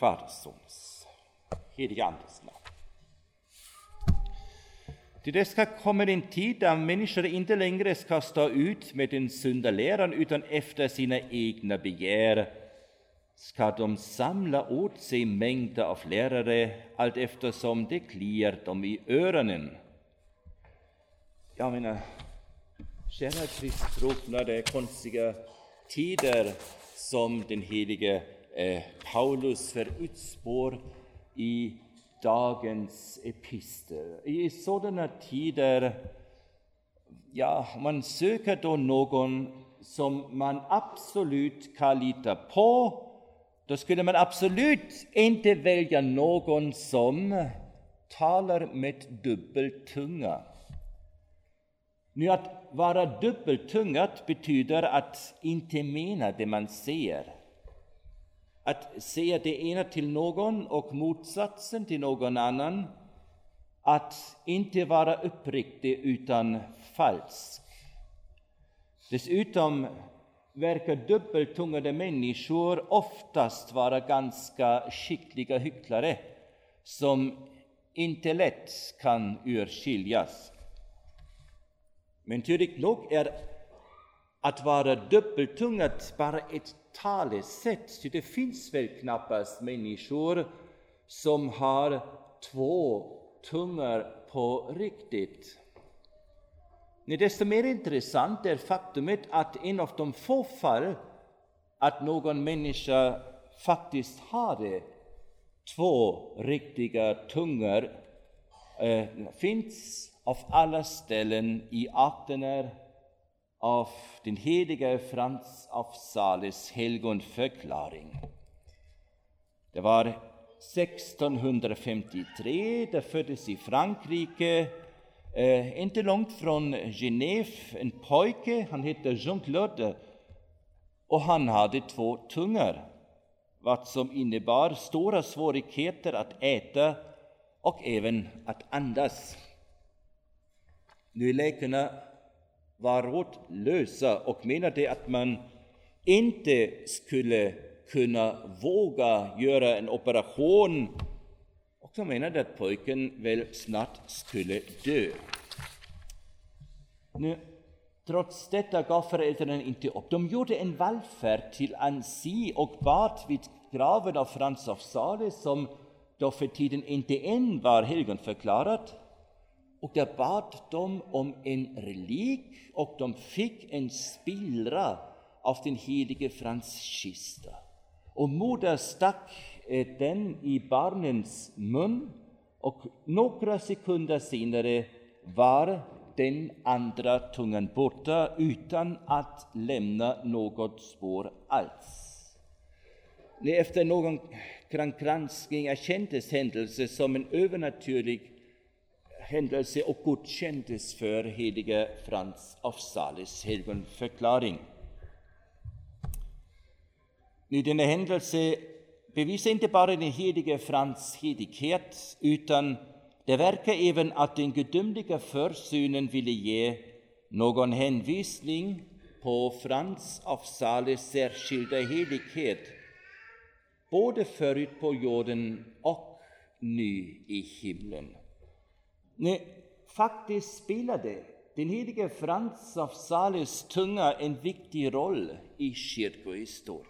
Fadersons, helige Andes namn. Till det ska komma en tid där människor inte längre ska stå ut med den syndaläran, utan efter sina egna begär ska de samla åt sig mängder av lärare allt eftersom det kliar dem i öronen. Jag menar, kära kristtrogna, det är konstiga tider som den helige Paulus förutspår i dagens epistel. I sådana tider, man söker då någon som man absolut kan lita på. Då skulle man absolut inte välja någon som talar med dubbeltunga. Nu att vara dubbeltungad betyder att inte mena det man säger. Att säga det ena till någon och motsatsen till någon annan. Att inte vara uppriktig utan falsk. Dessutom verkar dubbeltungade människor oftast vara ganska skickliga hycklare som inte lätt kan urskiljas. Men tydligt nog är att vara dubbeltungad bara ett talesätt. Så det finns väl knappast människor som har två tungor på riktigt. Desto mer intressant är faktumet att en av de få fall att någon människa faktiskt hade två riktiga tungor finns av alla ställen i akterna av den helige Frans av Sales helgonförklaring. Det var 1653, det föddes i Frankrike, inte långt från Genève, en pojke, han hette Jean-Claude, och han hade två tungor, vad som innebar stora svårigheter att äta och även att andas. Nu läkarna var rådlösa och menade att man inte skulle kunna våga göra en operation, och de menade att pojken väl snart skulle dö. Nu, trots detta gav föräldrarna inte upp. De gjorde en vallfärd till Annecy och bad vid graven av Frans av Sales, som då för tiden inte än var helgonförklarad. Och där bad de om en relik, och de fick en spillra av den helige Frans kista. Och moder stack den i barnens mun, och några sekunder senare var den andra tungan borta utan att lämna något spår alls. Efter någon granskning erkändes händelsen som en övernaturlig händelse och godkändes för helige Frans av Sales helgonförklaring. Nu, denna händelse bevisar inte bara den helige Frans helighet, utan det verkar även att den gudomliga försynen ville ge någon hänvisning på Frans av Sales särskilda helighet, både förut på jorden och nu i himlen. Nej, faktiskt spelade den helige Frans av Sales tunga en viktig roll i kyrkohistorien.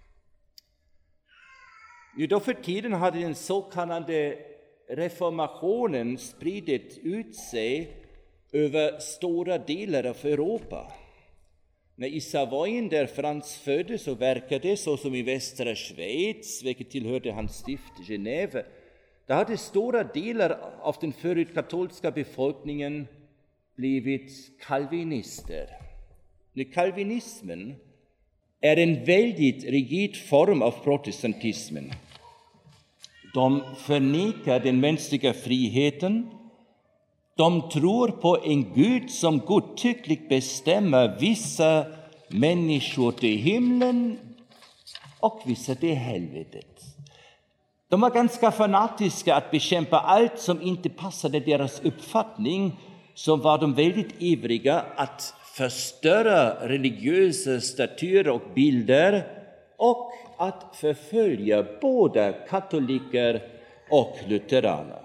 Då för tiden hade den så kallade reformationen spridit ut sig över stora delar av Europa. I Savoyen, där Frans föddes och verkade, så som i västra Schweiz, vilket tillhörde hans stift Genève, där hade stora delar av den förut katolska befolkningen blivit kalvinister. Kalvinismen är en väldigt rigid form av protestantismen. De förnekar den mänskliga friheten. De tror på en Gud som godtyckligt bestämmer vissa människor till himlen och vissa till helvetet. De var ganska fanatiska att bekämpa allt som inte passade deras uppfattning, så var de väldigt ivriga att förstöra religiösa statyer och bilder och att förfölja både katoliker och lutheraner.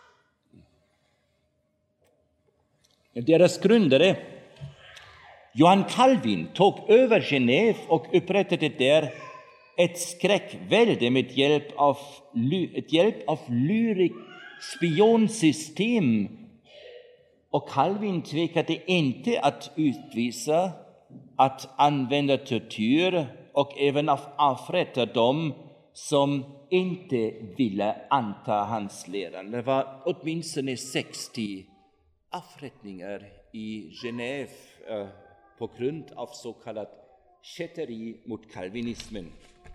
Deras grundare, Johann Calvin, tog över Genève och upprättade där ett skräckvälde med hjälp av lyrik spionsystem. Och Calvin tvekade inte att utvisa, att använda tortyr och även att avrätta dem som inte ville anta hans lära. Det var åtminstone 60 avrättningar i Genève på grund av så kallat kätteri mot kalvinismen.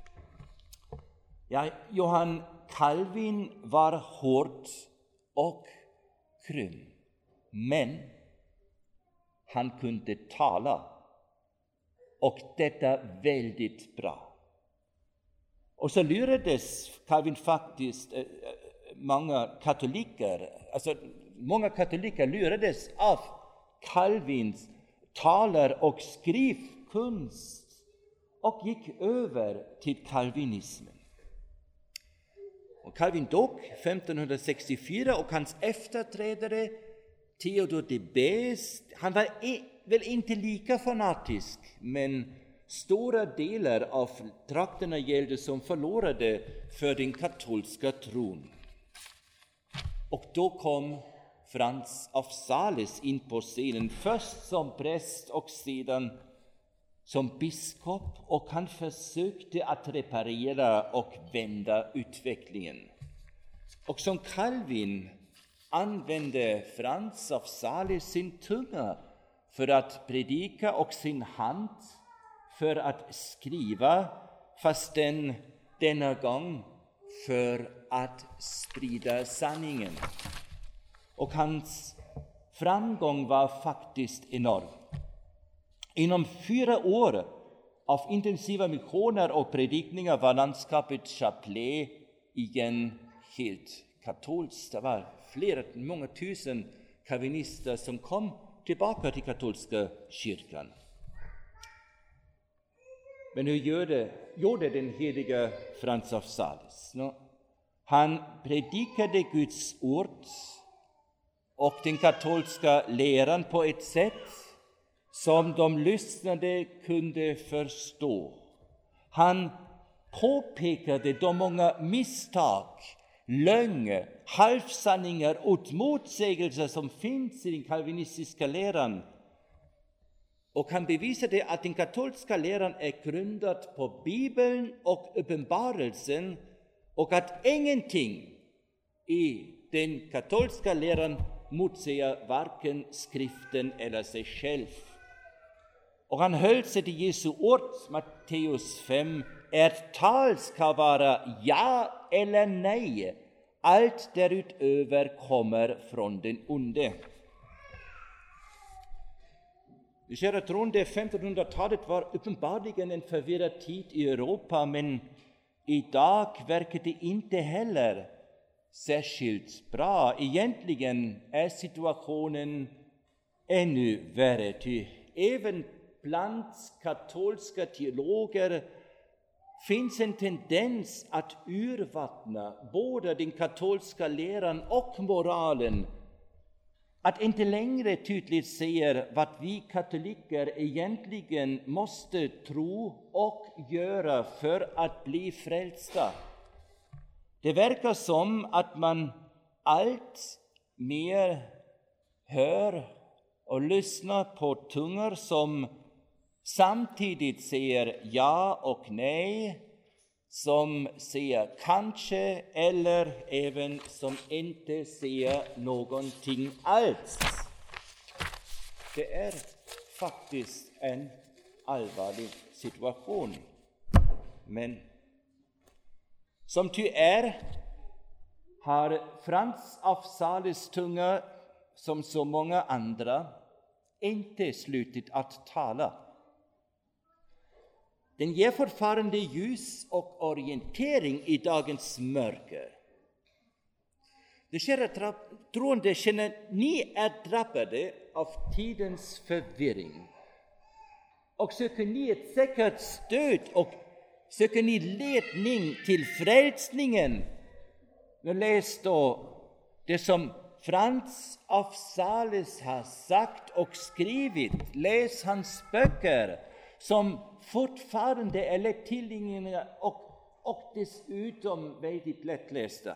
Ja, Johann Calvin var hård och grym, men han kunde tala, och detta väldigt bra. Och så lurades Calvin faktiskt många katoliker lurades av Calvins talar- och skrivkonst och gick över till kalvinismen. Och Calvin dog 1564 och hans efterträdare Theodor de Bez, han var väl inte lika fanatisk, men stora delar av trakterna gällde som förlorade för den katolska tron. Och då kom Frans av Sales in på scenen, först som präst och sedan som biskop, och han försökte att reparera och vända utvecklingen. Och som Calvin använde Frans av Sales sin tunga för att predika och sin hand för att skriva, fast denna gång för att sprida sanningen. Och hans framgång var faktiskt enorm. Inom 4 år av intensiva missioner och predikningar var landskapet Chablais igen helt katolskt. Det var många tusen kalvinister som kom tillbaka till katolska kyrkan. Men hur gjorde den heliga Frans av Sales? Han predikade Guds ord och den katolska läran på ett sätt som de lyssnade kunde förstå. Han påpekade de många misstag, lögner, halvsanningar och motsägelser som finns i den kalvinistiska läran. Och han bevisade att den katolska läran är grundad på Bibeln och uppenbarelsen, och att ingenting i den katolska läran motsäger varken skriften eller sig själv. Och han höll sig till Jesu ord, Matteus 5, ert tal ska vara ja eller nej. Allt därutöver kommer från den onde. Det kära troende, 1500-talet var uppenbarligen en förvirrad tid i Europa, men idag verkar det inte heller särskilt bra. Egentligen är situationen ännu värre, ty även bland katolska teologer finns en tendens att urvattna både den katolska läran och moralen, att inte längre tydligt säga vad vi katoliker egentligen måste tro och göra för att bli frälsta. Det verkar som att man allt mer hör och lyssnar på tungor som samtidigt säger ja och nej, som säger kanske eller även som inte säger någonting alls. Det är faktiskt en allvarlig situation. Men som ty är har Frans av Sales tunga, som så många andra, inte slutit att tala. Den ger fortfarande ljus och orientering i dagens mörker. Det kära troende, känner ni är drabbade av tidens förvirring och söker ni ett säkert stöd och Söker ni ledning till frälsningen? Nu läs då det som Frans af Sales har sagt och skrivit. Läs hans böcker som fortfarande är lättillgängliga och dessutom väldigt lättlästa.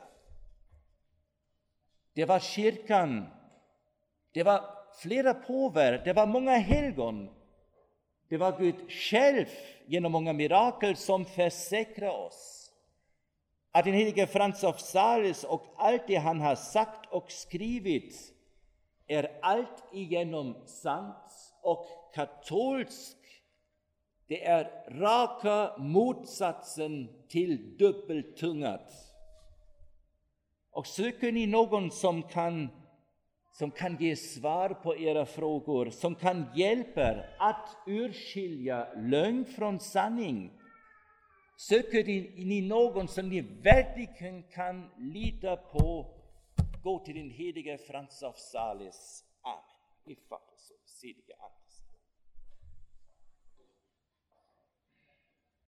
Det var kyrkan, det var flera påvar, det var många helgon. Det var Gud själv genom många mirakel som försäkrar oss att den helige Frans af Sales och allt det han har sagt och skrivit är allt igenom sant och katolsk. Det är raka motsatsen till dubbeltungat. Och söker ni någon som kan ge svar på era frågor, som kan hjälpa att urskilja lögn från sanning. Söker ni någon som ni verkligen kan lita på, gå till den helige Frans af Sales. Amen. I Fatters och Seliga Ande.